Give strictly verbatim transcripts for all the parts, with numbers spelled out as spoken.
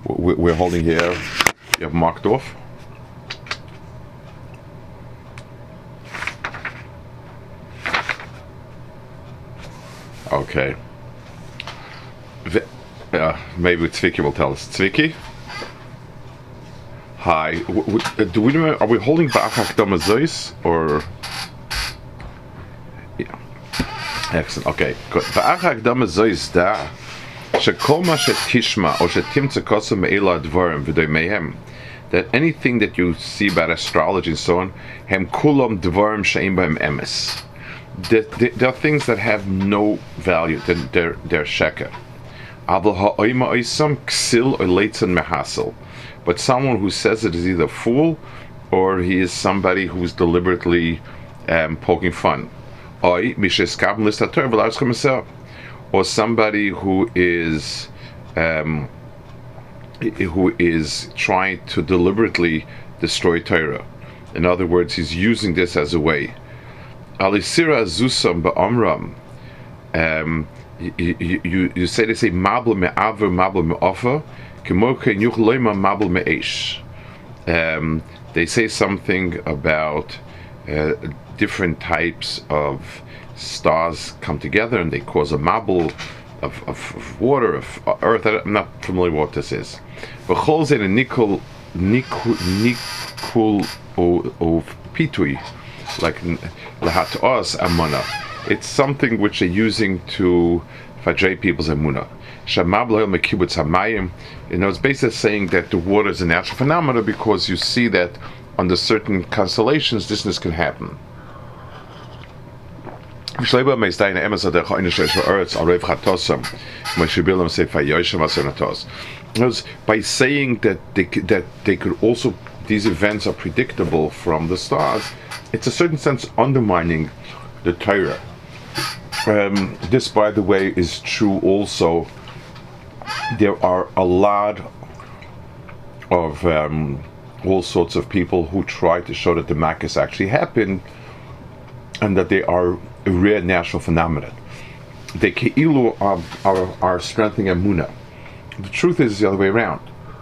we're holding here. You have marked off. Okay. Uh, maybe Tzviki will tell us. Tzviki? Hi. W- w- do we know, are we holding Ba'achak Damazois or? Yeah. Excellent. Okay. Good. Ba'achak Damazois da. Shekol ma shetishma or shetimtze kosem me'ela advarim v'doy mehem. That anything that you see about astrology and so on, hem kulam dvarim she'im b'hem emes. There, there are things that have no value. They're, they're, they're sheker. But someone who says it is either a fool or he is somebody who's deliberately um, poking fun. Or somebody who is um, who is trying to deliberately destroy Torah. In other words, he's using this as a way. Alisira Zusam Ba'amram. Um, you, you, you say they say Mabel me'aver, Mabel me'ofer, Kemoke Nyuch Loima Mabel me'esh. They say something about uh, different types of stars come together and they cause a Mabel of, of, of water, of earth. I'm not familiar with what this is. V'chol ze nikul nikul nikul of pitui. Like lahat os amuna, it's something which they're using to fajay people's amuna. Shamab loyal mekibutz hamayim. You know, it's basically saying that the water is a natural phenomenon because you see that under certain constellations, this can happen. By saying that they that they could also, these events are predictable from the stars, it's a certain sense undermining the Torah. Um, this, by the way, is true also. There are a lot of um, all sorts of people who try to show that the Makkos actually happened and that they are a rare natural phenomenon. They ke'ilu are, are, are strengthening Emunah. The truth is the other way around.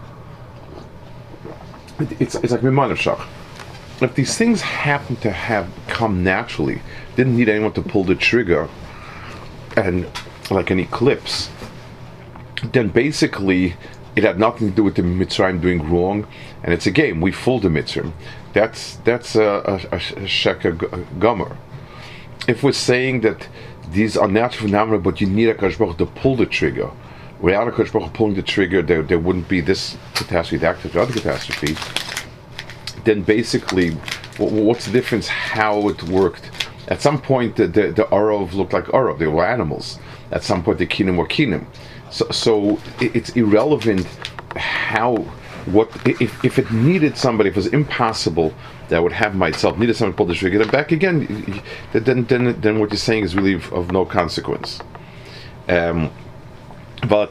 It, it's, it's like Miman of Shach. If these things happen to have come naturally, didn't need anyone to pull the trigger, and like an eclipse, then basically it had nothing to do with the Mitzrayim doing wrong, and it's a game. We fooled the Mitzrayim. That's that's a, a, a sheker gomer. If we're saying that these are natural phenomena, but you need a Kadosh Baruch Hu to pull the trigger, without a Kadosh Baruch Hu pulling the trigger, there there wouldn't be this catastrophe, that other catastrophe. Then basically, what's the difference how it worked? At some point, the the, the Arov looked like Arov; they were animals. At some point, the Kinim were Kinim. So, so it's irrelevant how, what, if, if it needed somebody, if it was impossible that would have myself needed somebody to pull the trigger, then back again, then then then what you're saying is really of, of no consequence. Um, you're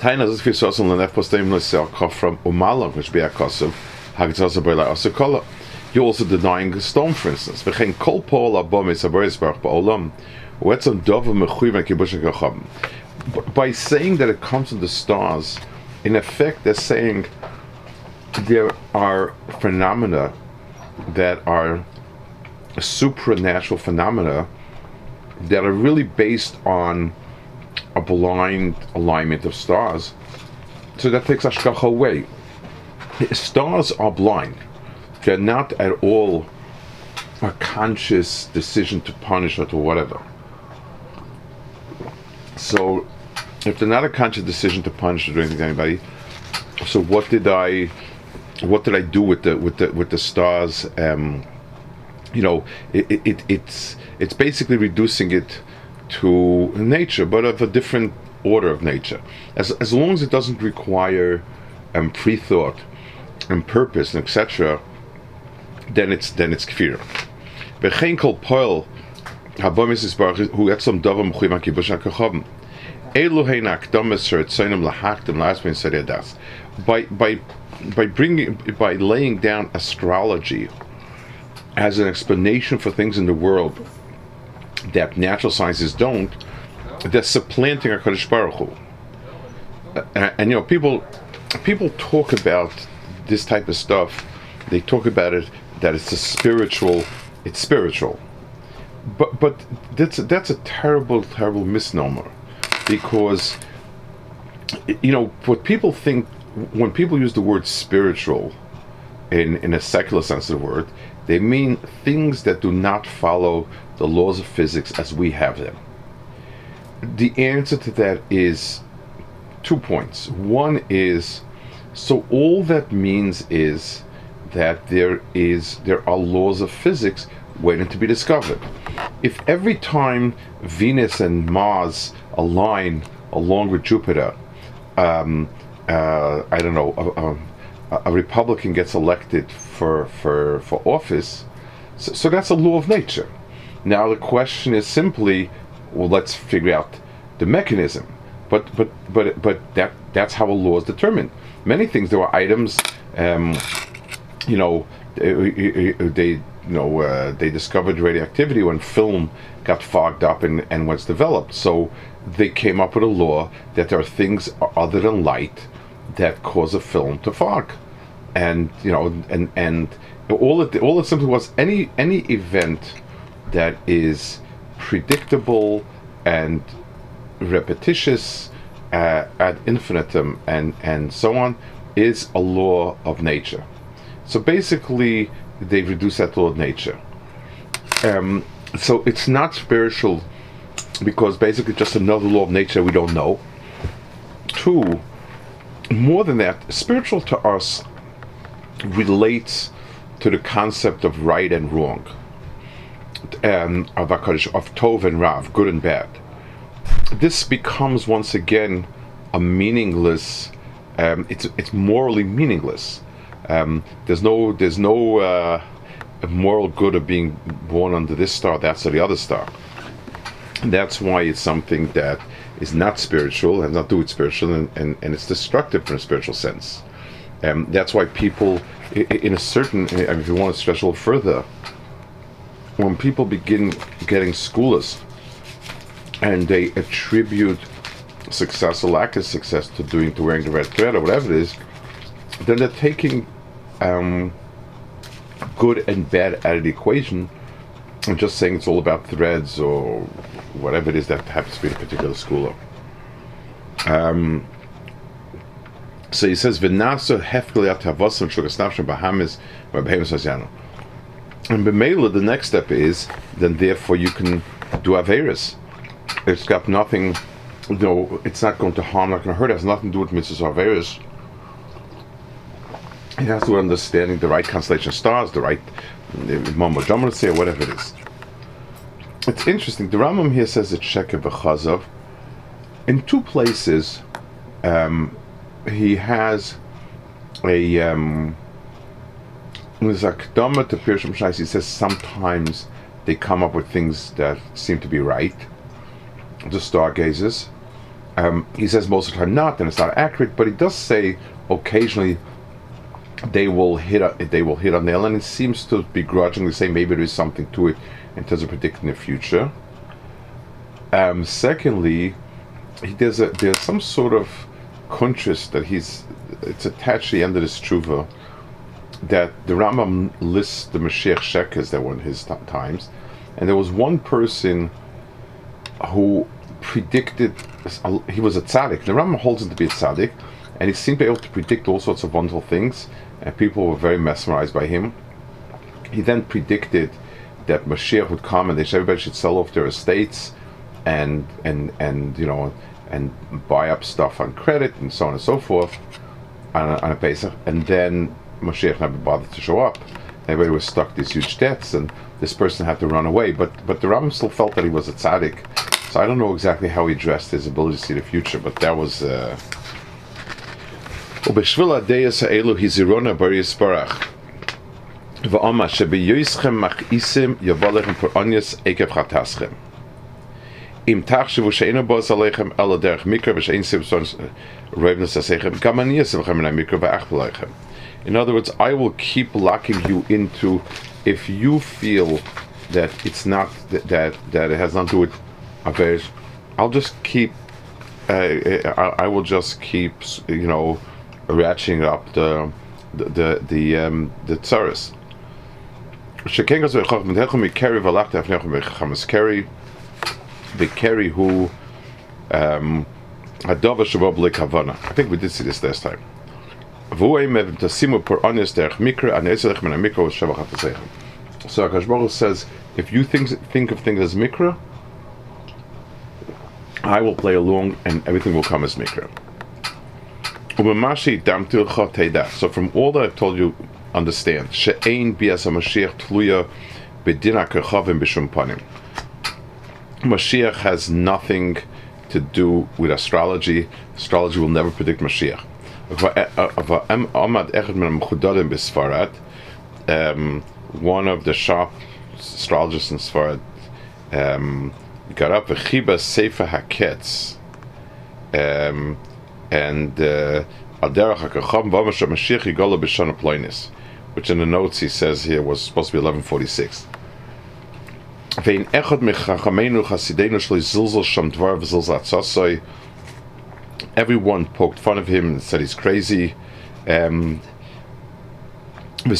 also denying the stone, for instance. By saying that it comes from the stars, in effect they're saying there are phenomena that are supernatural phenomena that are really based on a blind alignment of stars. So that takes Hashgacha away. Stars are blind. They're not at all a conscious decision to punish or to whatever. So, if they're not a conscious decision to punish or do anything to anybody, so what did I, what did I do with the with the with the stars? Um, you know, it, it, it it's it's basically reducing it to nature, but of a different order of nature. As as long as it doesn't require um, pre-thought and purpose and et cetera, then it's then it's kfir. V'chein kol poel. Who had some davam mchuim kibush hakachavim. Elu hein akdamas sheretzonim lahakdim la'asmin sariadas. By by by bringing by laying down astrology as an explanation for things in the world that natural sciences don't, they're supplanting HaKadosh Baruch Hu. And, and you know, people people talk about this type of stuff. They talk about it that it's a spiritual. It's spiritual, but but that's that's a terrible terrible misnomer, because you know what people think when people use the word spiritual in in a secular sense of the word, they mean things that do not follow the laws of physics as we have them. The answer to that is two points. One is, so all that means is that there is there are laws of physics waiting to be discovered. If every time Venus and Mars align along with Jupiter, um, uh, I don't know, a, a, a Republican gets elected for for for office, so, so that's a law of nature. Now the question is simply, well, let's figure out the mechanism. But but but but that that's how a law is determined. Many things, there were items, um, you know, they, they you know uh, they discovered radioactivity when film got fogged up and, and was developed. So they came up with a law that there are things other than light that cause a film to fog, and you know and and all it all it simply was any any event that is predictable and repetitious uh, ad infinitum and and so on is a law of nature. So basically they've reduced that law of nature. Um, so it's not spiritual because basically just another law of nature we don't know. Two, more than that, spiritual to us relates to the concept of right and wrong, and of HaKadosh, of Tov and Rav, good and bad. This becomes once again a meaningless. Um, it's it's morally meaningless. Um, there's no there's no uh, moral good of being born under this star, that's or the other star. That's why it's something that is not spiritual, and not do with spiritual, and, and, and it's destructive in a spiritual sense. Um, that's why people, in a certain, if you want to stretch a little further, when people begin getting schoolers and they attribute success or lack of success to doing to wearing the red thread or whatever it is, then they're taking um, good and bad out of the equation and just saying it's all about threads or whatever it is that happens to be a particular schooler. Um, so he says, "V'nasa hefkeliat havosam shugasnavshem bahamis v'behemus hasyanu." And b'meila, the next step is, then therefore you can do averis. It's got nothing, you know, it's not going to harm, not going to hurt. It has nothing to do with mitzvahs or averis. It has to do with understanding the right constellation of stars, the right Mambo Jamaratse, or whatever it is. It's interesting. The Rambam here says it's Sheker v'Chazov. In two places, um, he has a um, there's a Kedama to Pirush Mishais. He says sometimes they come up with things that seem to be right, the stargazers. Um, he says most of the time not, and it's not accurate. But he does say occasionally they will hit a, they will hit a nail, and it seems to begrudgingly say maybe there is something to it in terms of predicting the future. Um, secondly, he, there's a there's some sort of contrast that he's it's attached to the end of this tshuva that the Rambam lists the Mashiach Shekers that were in his t- times, and there was one person who predicted, he was a tzaddik. The Rambam holds him to be a tzaddik, and he seemed to be able to predict all sorts of wonderful things, and people were very mesmerized by him. He then predicted that Mashiach would come and they should, everybody should sell off their estates and and and you know and buy up stuff on credit and so on and so forth on a, on a Pesach, and then Mashiach never bothered to show up. Everybody was stuck these huge debts, and this person had to run away. But but the Rambam still felt that he was a tzaddik, so I don't know exactly how he addressed his ability to see the future, but that was. Uh, ובשביל הדייס האלו הזירונה בר יסברך ואומר שביועסכם מכעיסים יבוא לכם פרעוניוס עקב חטאסכם אם תחשבו שאינו בוס עליכם אלא דרך מקרא ושאין סיבסון רבנוס עשיכם גם אני אשים לכם מן המקרא ואחבל לכם. In other words, I will keep locking you into, if you feel that it's not that that, that it has nothing to do with affairs, I'll just keep uh, I, I will just keep you know ratcheting up the the the the, um, the tsaris. The carry who um, I think we did see this last time. So Akash Baruch says, if you think think of things as mikra, I will play along and everything will come as mikra. So from all that I've told you, understand. Mashiach has nothing to do with astrology. Astrology will never predict Mashiach. Um, one of the sharp astrologists in Sfarad um, got up Chiba Sefer Haketz um, and Mashiach, which in the notes he says here was supposed to be eleven forty-six. Everyone poked fun of him and said he's crazy. Um, in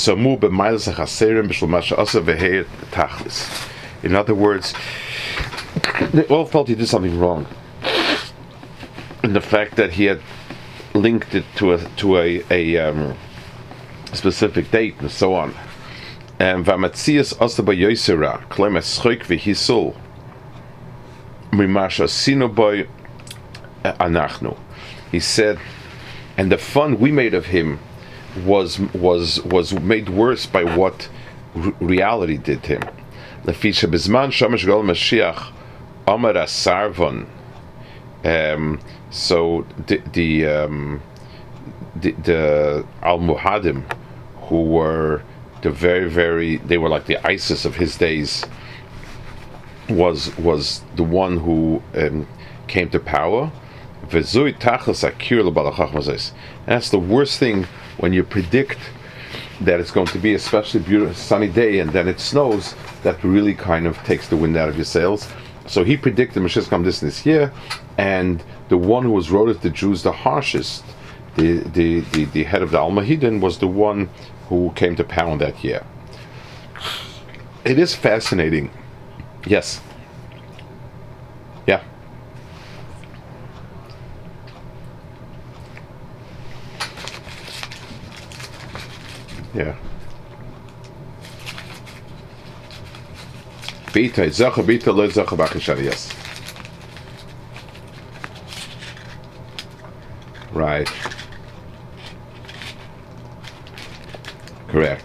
other words, they all felt he did something wrong. And the fact that he had linked it to a to a, a um, specific date and so on. And Vamatzias Asaba Yosera, Klemes Schoik Vihisul, Mimasha Sinoboy Anachnu. He said, and the fun we made of him was was was made worse by what r- reality did to him. Lefisha Bizman Shamash Gol Mashiach Amar Sarvon. Um so the the um the, the Al Muhadim, who were the very, very, they were like the ISIS of his days, was was the one who um, came to power. And that's the worst thing, when you predict that it's going to be a especially beautiful sunny day and then it snows. That really kind of takes the wind out of your sails. So he predicted Mashiach come this this year, and the one who was wrote it the Jews the harshest, the the the, the head of the Almahidin, was the one who came to power that year. It is fascinating. Yes. Yeah. Yeah. Bita, Zacha, Bita, Lo Zacha, Bakashari, yes. Right. Correct.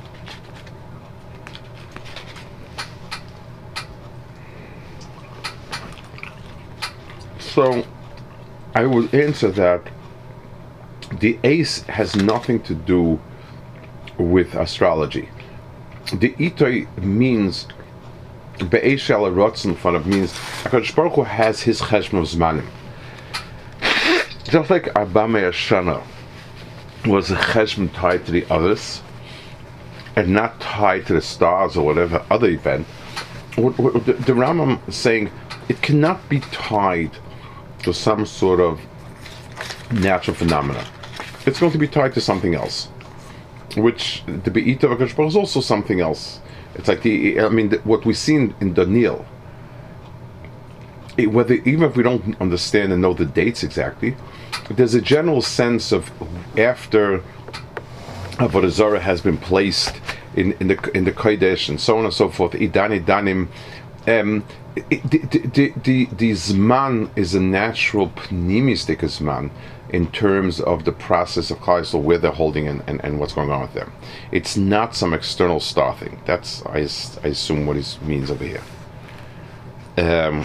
So, I would answer that the ace has nothing to do with astrology. The itoi means be'esh al rotzen fun of means HaKadosh Baruch Hu has his cheshbon zmanim. Just like Arba Me'ah Shana was a cheshbon tied to the others and not tied to the stars or whatever other event, what, what, the, the Rambam is saying it cannot be tied to some sort of natural phenomena. It's going to be tied to something else, which the Be'ita of HaKadosh Baruch Hu is also something else. It's like the, I mean, the, what we see in, in Daniel, it, whether even if we don't understand and know the dates exactly, there's a general sense of after Avodah Zarah has been placed in, in the in the Kodesh and so on and so forth. Idan Idanim, um, it, the, the, the, the Zman is a natural pnimistic Zman in terms of the process of Klal Yisrael, where they're holding and, and, and what's going on with them. It's not some external star thing. That's I, I assume what he means over here. Um,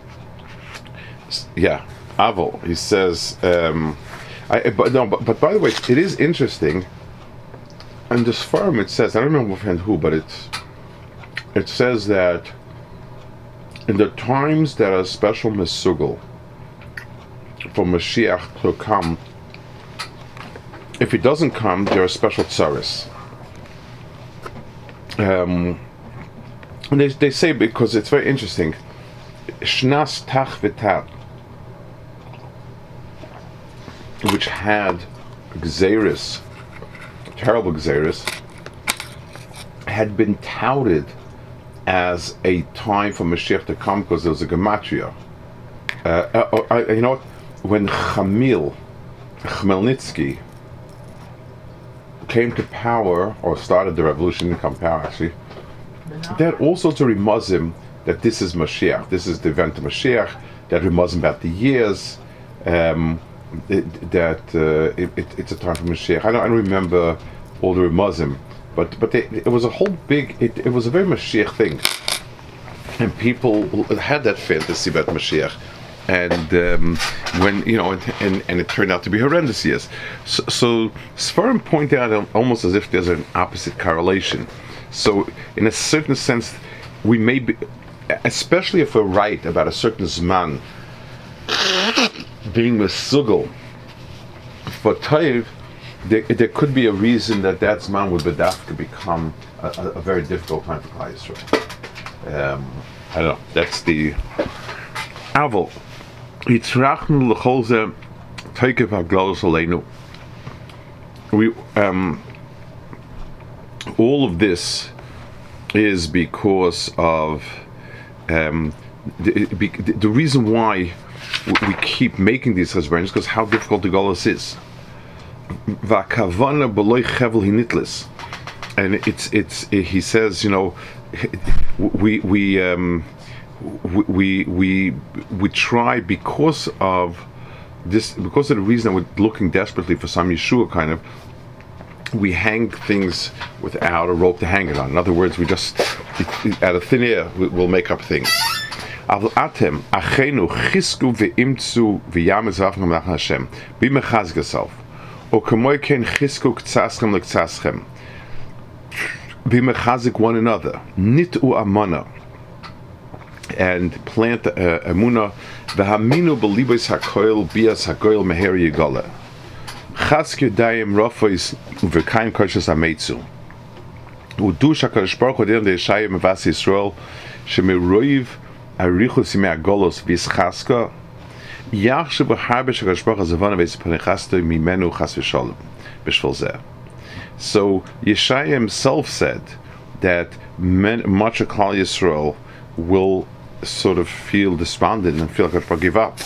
yeah, Avol. He says, um, I, but no, but, but by the way, it is interesting. In this forum, it says, I don't remember offhand who, but it's it says that in the times that are special mesugel for Mashiach to come, if he doesn't come, there are special tsaris. Um, and they they say, because it's very interesting, Shnas Tach V'Tat, which had Gzeris, terrible Gzeris, had been touted as a time for Mashiach to come because there was a gematria. Uh, uh, uh, you know what? When Chamil, Khmelnytsky, came to power, or started the revolution to come to power actually, they had all sorts of remuzim that this is Mashiach, this is the event of Mashiach, that remuzim about the years, um, it, that uh, it, it, it's a time for Mashiach. I don't, I don't remember all the remuzim, but but they, it was a whole big, it, it was a very Mashiach thing. And people had that fantasy about Mashiach. And um, when, you know, and, and, and it turned out to be horrendous years. So, so Sfarim point out almost as if there's an opposite correlation. So, in a certain sense, we may be, especially if we're right about a certain Zman being Mesugel for Taiv, there, there could be a reason that that Zman would Bedafka become a, a, a very difficult time for Klal Yisrael. Um, I don't know, that's the Aval. We um, all of this is because of um, the, the reason why we keep making these husbands, because how difficult the Golus is. And it's it's he says, you know, we we um, we we we try because of this, because of the reason that we're looking desperately for some Yeshua, kind of, we hang things without a rope to hang it on. In other words, we just out of thin air we'll make up things. Atem achenu chisku veimtzu v'yamezavchem nach Hashem b'mechaz yourself or kamoy ken chisku k'tzaschem l'k'tzaschem b'mechazik one another nitu amana, and plant uh, emuna v'haminu b'libos hakoil bias hakoil meher yigala chask yodayim rofois v'kaim koshas ametzu udush hakadosh baruch hu de Yeshaya mevas Yisrael shemiroiv arichus yimei agolos v'ischaska yachshav b'harbe shakadosh baruch hu zavana v'espanechasta mimenu chas v'shalom b'shvil zeh. So Yeshaya himself said that men, much of Klal Yisrael will sort of feel despondent and feel like I give up.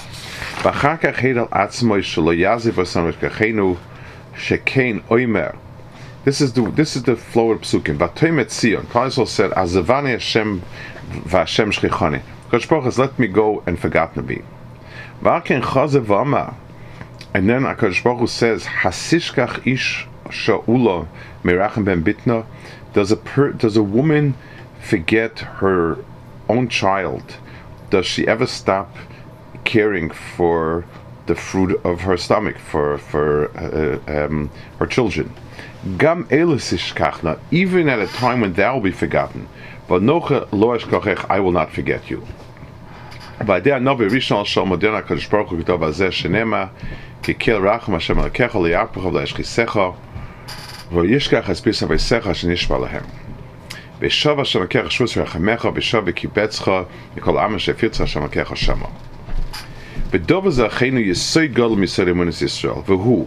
This is the this is the flow of psukim. V'toimet Tzion. Klal Yisrael said, "Azavani Hashem v'Hashem shchichani." Kadosh Baruch has let me go and forgotten me. V'aken chazev v'amar. And then Kadosh Baruch Hu says, "Hasishkach ish sha'ula merachem ben bitna." Does a per, does a woman forget her own child? Does she ever stop caring for the fruit of her stomach, for for uh, um, her children? Gam elisishkachna, even at a time when that will be forgotten. But noche lo eshkachech, I will not forget you. By there novi rishon shal modena kadosh baruch hu k'tov azeh shenema kikel racham Hashem alekecha liyapacha v'leishchisecha v'yishkach espisa v'yisecha shenishba lahem. B'shav Hashem alekecha shvus v'rachamecha b'shav v'kibetzcha mikol am shefirtza Hashem alekecha shama. B'dov hazeh achenu yesod gadol misod emunas Yisrael v'hu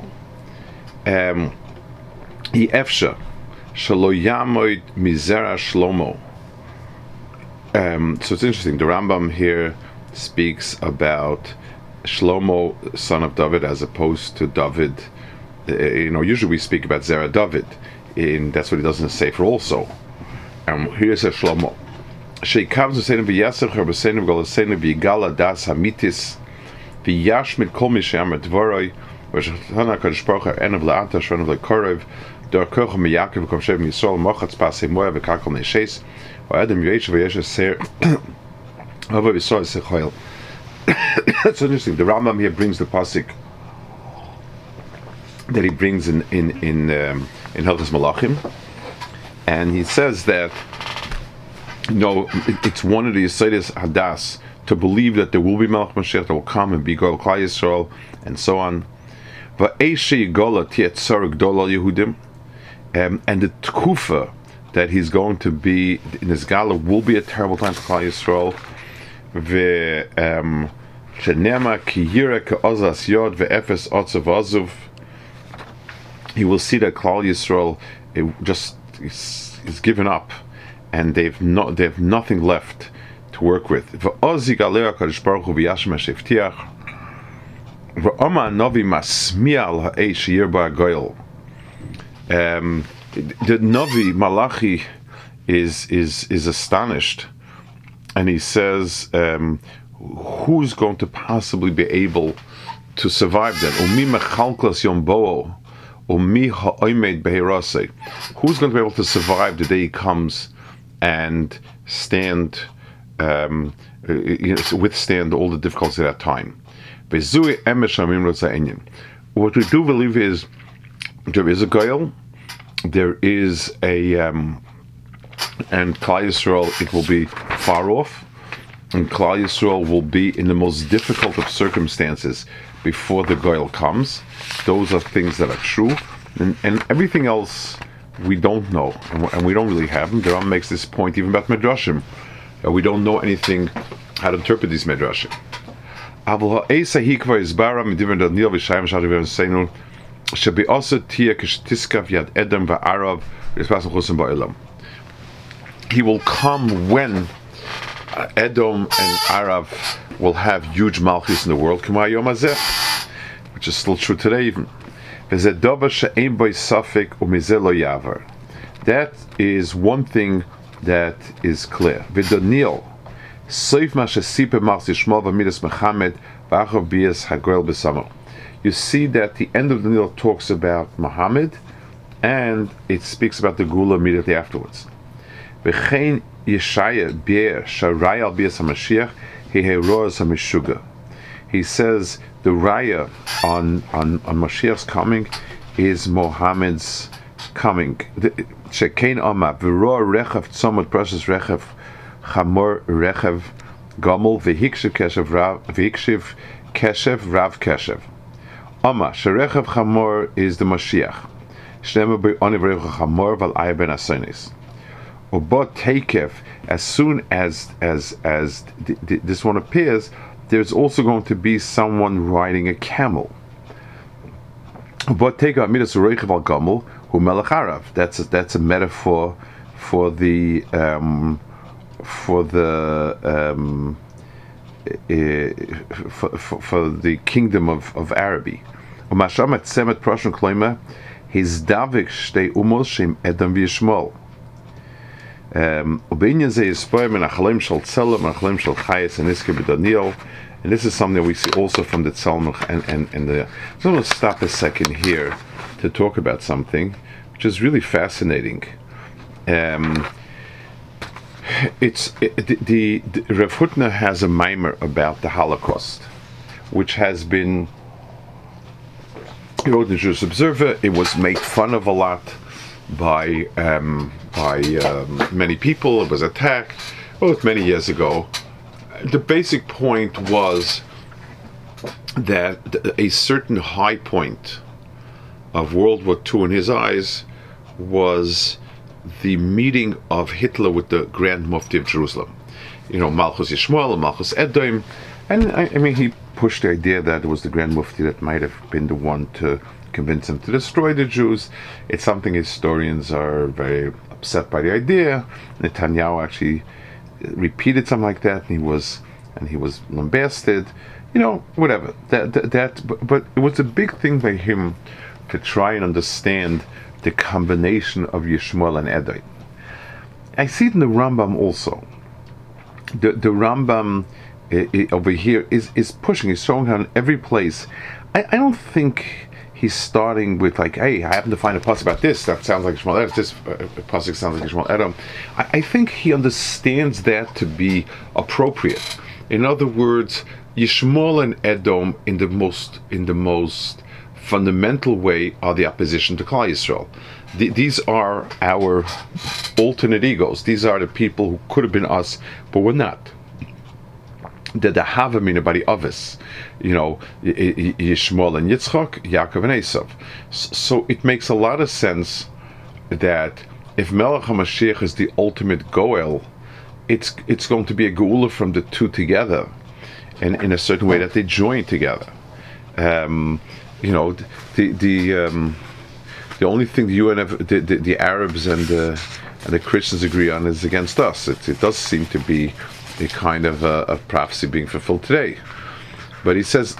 um, Efsha shelo yamoid mizera shlomo. Um, so it's interesting. The Rambam here speaks about Shlomo, son of David, as opposed to David. Uh, you know, usually we speak about Zerah David, and that's what he does in the Sefer also. Um, here it says Shlomo. Sheikav Zaseinu v'Yasser Charbaseinu v'Galaseinu v'Yigala Das Hamitis v'Yashmid Kol Mishayam Dvoroi v'Shachana Kadosh Baruch Hu Enav La'ata Shanav Le'Korev Darkocha Miyakev V'Kovshev Yisrael Mochats Pasei Moya V'Kakol Neshes V'Adam Yesh V'Yesh Ser Hava Yisrael Sechoil. That's so interesting. The Rambam here brings the pasuk that he brings in in in um, in Hilchos Malachim, and he says that you know it, it's one of the Yesodis Hadas to believe that there will be Melech Mashiach that will come and be Gol Klal Yisrael and so on. Va'eshe Yigola Tietzar Gdol Al Yehudim, and the Tkufa that he's going to be in his Gala will be a terrible time for Klal Yisrael. Ve Shenema Ki Yira Ke Ozas Yod Ve Efes Otzav Ozuv he will see that Klal Yisrael it just is, is given up, and they've not they have nothing left to work with. Um, the Navi Malachi is is is astonished, and he says, um, "Who's going to possibly be able to survive that? Who's going to be able to survive the day he comes and stand, um, you know, withstand all the difficulties at that time?" What we do believe is there is a goal, there is a, um, and Klal Yisrael, it will be far off, and Klal Yisrael will be in the most difficult of circumstances before the goal comes. Those are things that are true, and, and everything else we don't know, and we don't really have them. The Ram makes this point even about Midrashim. Uh, we don't know anything how to interpret these Midrashim. He will come when Edom and Arab will have huge malchus in the world, which is still true today even. That is one thing that is clear. You see that the end of the Nil talks about Muhammad, and it speaks about the Gula immediately afterwards. He says the raya on, on, on Mashiach's coming is Muhammad's coming. Shekein Oma v'roa rechav tzomot precious rechav chamor rechav gomel v'hikshiv keshev rav v'hikshiv keshev rav keshev. Oma sherechav chamor is the Mashiach. Shnema be'oni v'rechav chamor v'al ben asonis. Ubot teikev, as soon as as as th- th- this one appears, there's also going to be someone riding a camel. Ubot teikev amidas ureichav al gomel hu melech Arav. That's a, that's a metaphor for the um, for the um, uh, for, for, for the kingdom of of Araby. Umasham et semet proshen kloima his davik shtei umos shem Edom v'Yishmael. Um, and this is something that we see also from the Tzalmach and, and, and the. So I'm going to stop a second here to talk about something which is really fascinating. Um, it's it, the, the, the Rav Hutner has a mimer about the Holocaust, which has been, he wrote in the Jewish Observer. It was made fun of a lot by um, by um, many people. It was attacked oh, many years ago. The basic point was that a certain high point of World War Two in his eyes was the meeting of Hitler with the Grand Mufti of Jerusalem. You know, Malchus Yishmael and Malchus Edom. And I, I mean, he pushed the idea that it was the Grand Mufti that might have been the one to convince him to destroy the Jews. It's something historians are very upset by the idea. Netanyahu actually repeated something like that, and he was and he was lambasted. You know, whatever. That that, that but, but it was a big thing by him to try and understand the combination of Yishmael and Edom. I see it in the Rambam also. The the Rambam uh, uh, over here is is pushing. He's showing how in every place. I, I don't think he's starting with like, hey, I happen to find a pasuk about this that sounds like Yishmael Edom. This uh, pasuk sounds like Yishmael Edom. I, I think he understands that to be appropriate. In other words, Yishmael and Edom, in the most in the most fundamental way, are the opposition to Klal Yisrael. The, these are our alternate egos. These are the people who could have been us, but were not. The the Havamina by the others, you know, Yishmael and Yitzchak, Yaakov and Esav. So it makes a lot of sense that if Melech HaMashiach is the ultimate Goel, it's it's going to be a Geula from the two together, and in a certain way that they join together. Um, you know, the the um, the only thing the U N F, the, the, the Arabs and the, and the Christians agree on is against us. It, it does seem to be a kind of a, a prophecy being fulfilled today. But he says,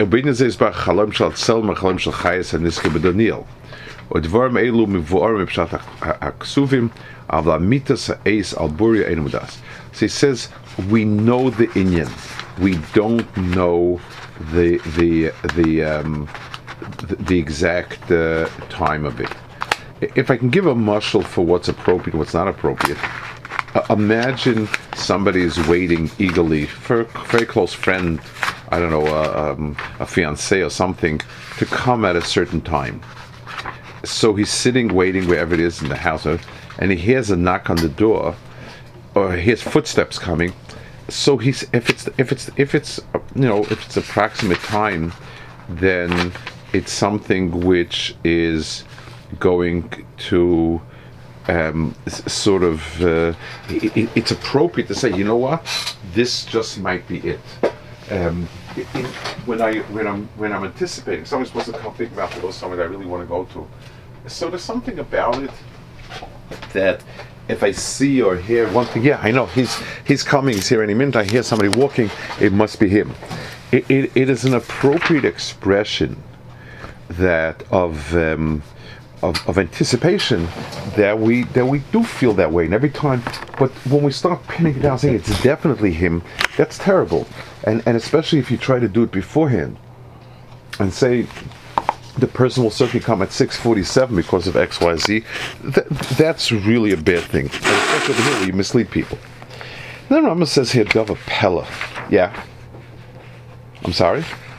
ודברים אלו מבואר מפשט הכסובים, אבל המיתוס האיס על בוריה אינו מודס. So he says, we know the Inyan. We don't know the the the um, the, the exact uh, time of it. If I can give a mashal for what's appropriate and what's not appropriate, uh, imagine somebody is waiting eagerly for a very close friend, I don't know, uh, um, a fiancé or something, to come at a certain time. So he's sitting waiting wherever it is in the house, and he hears a knock on the door, or he hears footsteps coming. So he's if it's if it's if it's you know if it's approximate time, then it's something which is going to um, sort of uh, it, it's appropriate to say, you know what, this just might be it. Um, it, it when I when I'm when I'm anticipating somebody's supposed to come pick me up to go somewhere that I really want to go to. So there's something about it that if I see or hear one thing, yeah, I know he's he's coming, he's here any minute. I hear somebody walking, it must be him. It it, it is an appropriate expression that of um, of of anticipation that we that we do feel that way, and every time. But when we start pinning it down, saying it's definitely him, that's terrible. And and especially if you try to do it beforehand, and say, the person will certainly come at six forty-seven because of X Y Z. Th- that's really a bad thing. And especially over here where you mislead people. Then Rambam says here, Dava Pella. Yeah. I'm sorry?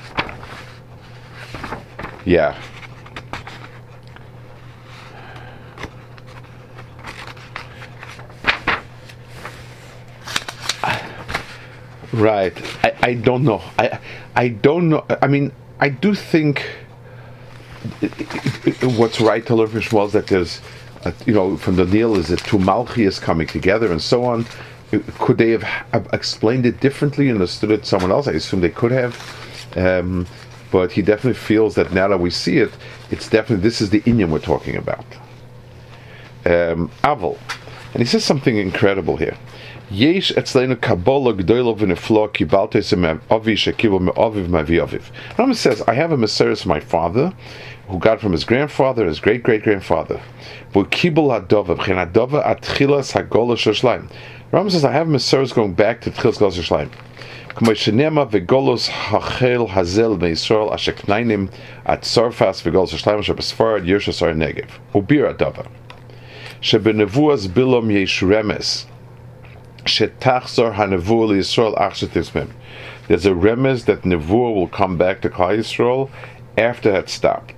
Yeah. Right. I, I don't know. I I don't know. I mean, I do think It, it, it, what's right to learn from Shmuel is that there's, a, you know, from the Neil is that two Malchias coming together and so on. Could they have, have explained it differently and understood it someone else? I assume they could have. Um, but he definitely feels that now that we see it, it's definitely, this is the Inyan we're talking about. Um, Aval. And he says something incredible here. Yesh etzleinu kabbalah gdoila v'nefla kibaltes me'avi shekivu me'aviv me'avi aviv. Rambam says, I have a Messiah from my father, who got from his grandfather, his great great grandfather. V'kibul hadova v'chen hadova atchilas hagola shoshleim. Rambam says, I have a Messiah going back to Tchilas Golos Shoshleim. K'mo shenema v'golos hachel hazel me'Yisrael asher knainim at Sarfas v'golos Shoshleim asher b'Sfarad Yerusha Sar Negev. Ubir hadova. Shebenevuas bilom yesh remes. There's a remez that Nevuah will come back to Klal Yisrael after it stopped.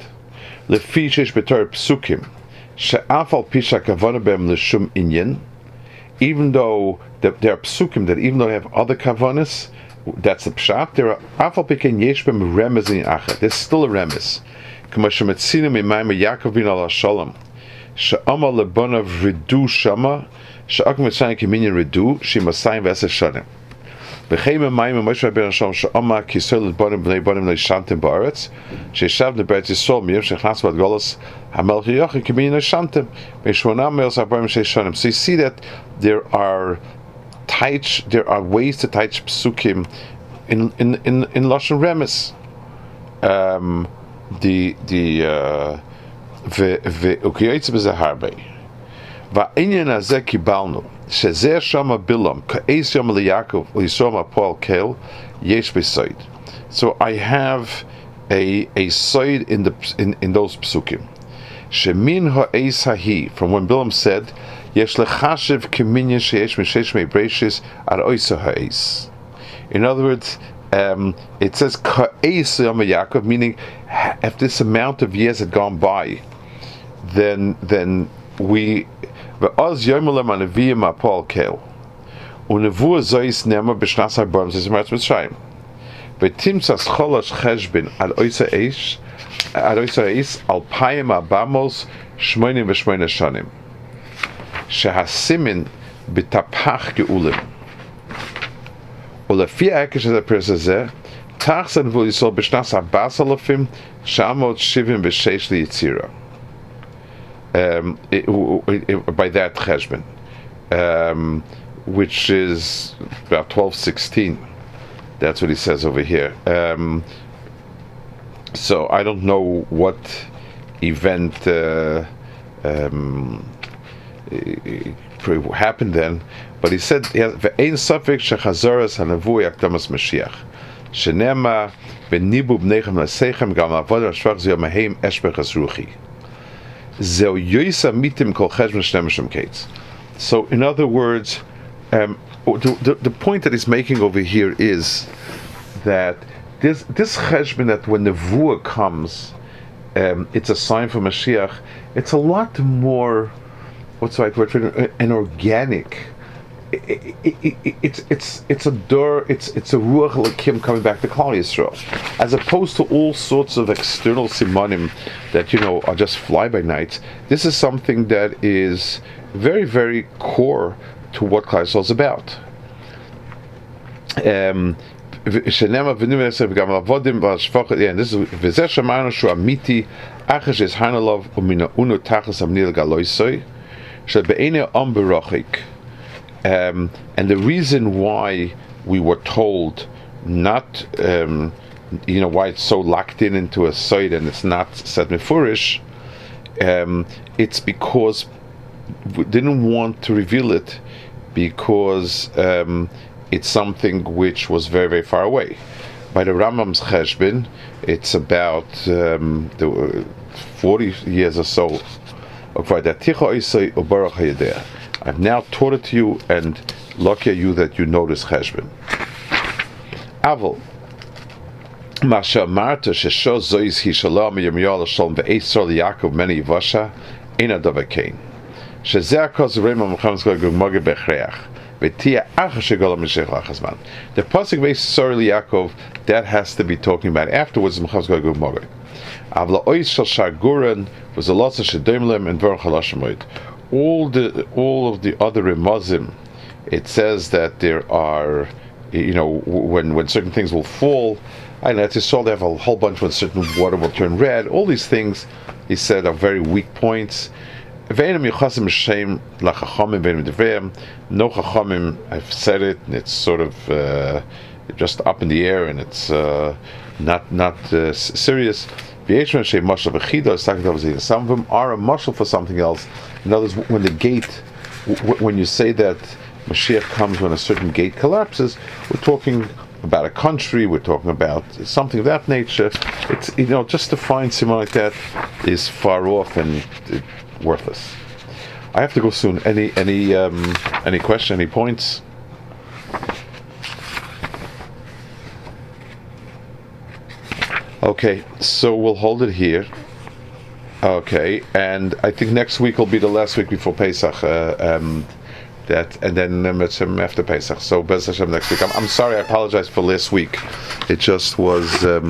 Even though there are psukim that even though they have other kavanas, that's a pshat. There are afal piken yesh bem remez in achet. There's still a remez. K'mashemetzinu mimayim Yaakov bin al Shalom. She'amar lebanav ridu shama. She'akum mitzayim kiminyan ridu she'masayim v'eser shanim. V'cheim emayim Moshe Rabbeinu Shalom she'amar kisol l'banim b'nei banim le'shantem ba'aretz she'eshav neberet Yisrael miyom she'chnas b'ad golos hamelch yochim kiminyan le'shantem me'shmonam me'os ha'barim she'eshanim. So you see that there are taich, there are ways to taich psukim in in in in lashon remes. Um, the the uh, ve'ukiyotz b'zeharbei. Va'inyan hazeh kibalnu shezeh shama bilam ka'es yom liyakov l'yisrael ma'pol kel yesh b'soid. So I have a a side in the in, in those psukim. Shemin ha'es hahi, from when Bilam said yesh lechashiv kiminyan sheyesh mishesh me'breshis ar oisa ha'es. In other words, um, it says ka'es yom Yaakov, meaning if this amount of years had gone by, then then we v'oz yomelem anaviyim apol kel unevuah zois nema b'shnas ha'barim zis eretz Mitzrayim v'timtzas cholash cheshbin ad oisa eish ad oisa eish alpayim abamos shmoinim v'shmoina shanim shehasimin b'tapach geulim ulefi ha'ekesh ha'pers hazeh tachsan v'ol Yisrael b'shnas ha'bas alafim shamot shivim v'sheish liyitzira. um, it, it, it, by that cheshbon, um, which is about twelve sixteen. That's what he says over here. Um, so I don't know what event uh, um, happened then, but he said ve'ein safek shechazoras hanavui akdamas Mashiach shenema benibu bnechem lasechem gam avodah shvach zeh mahem eshbechas ruchi zeu yoisa mitim kol cheshbon shneim kates. So in other words, um, the, the, the point that he's making over here is that this this cheshbon, that when the nevuah comes, um, it's a sign for Mashiach. It's a lot more, what's the right word, an organic. It, it, it, it, it's it's it's a dur, it's it's a ruach lakim coming back to Klal Yisrael, as opposed to all sorts of external simanim that, you know, are just fly by nights. This is something that is very very core to what Klal Yisrael is about. Um, שנאמר ונאמר וגם עבודים והשפוכת, and this is וזה שמענו שהוא אמיתי אחר שהזהרנו עליו ומנעונו תחס המניע לגלויסוי שבעיני עם ברוחק. Um, and the reason why we were told not, um, you know, why it's so locked in into a site and it's not set mefurish, um, it's because we didn't want to reveal it, because um, it's something which was very, very far away. By the Rambam's cheshbon, it's about um, the, forty years or so. I've now taught it to you, and lucky are you that you know this cheshbon. Aval, Masha Marta Shesho Zois Hishalam Yirmiyahu Shalom VeEsor LiYaakov Meni Yivasha Ina Dovakain Shezeh Kos Rema Muhammad Zgog Mageh Bechreach V'Tia Acha Shegola Mishech Lachazman. The pasuk VeEsor LiYaakov, that has to be talking about afterwards. Muhammad Zgog Mageh Avla Ois Shal Shaguran was a lot of Shedemlem and Ver Chalashmoid. All the all of the other Remazim, it says that there are, you know, when when certain things will fall, and as you saw, they have a whole bunch when certain water will turn red. All these things, he said, are very weak points. No chachamim, I've said it, and it's sort of uh, just up in the air, and it's uh, not not uh, serious. Some of them are a mashal for something else. In other words, when the gate, when you say that Mashiach comes when a certain gate collapses, we're talking about a country, we're talking about something of that nature. It's, you know, just to find someone like that is far off and uh, worthless. I have to go soon. Any any um, any question, any points? Okay, so we'll hold it here. Okay, and I think next week will be the last week before Pesach. Uh, um, that and then um, after Pesach. So Bez Hashem next week. I'm, I'm sorry. I apologize for last week. It just was. Um,